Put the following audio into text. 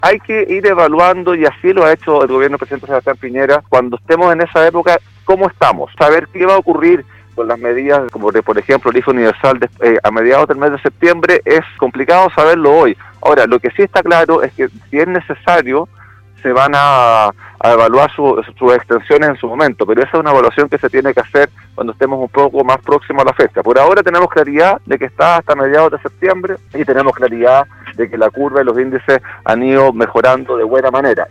hay que ir evaluando, y así lo ha hecho el gobierno del presidente Sebastián Piñera, cuando estemos en esa época, cómo estamos, saber qué va a ocurrir con las medidas, como por ejemplo el IFE universal a mediados del mes de septiembre. Es complicado saberlo hoy. Ahora, lo que sí está claro es que si es necesario, se van a evaluar sus extensiones en su momento, pero esa es una evaluación que se tiene que hacer cuando estemos un poco más próximos a la fecha. Por ahora tenemos claridad de que está hasta mediados de septiembre y tenemos claridad de que la curva y los índices han ido mejorando de buena manera.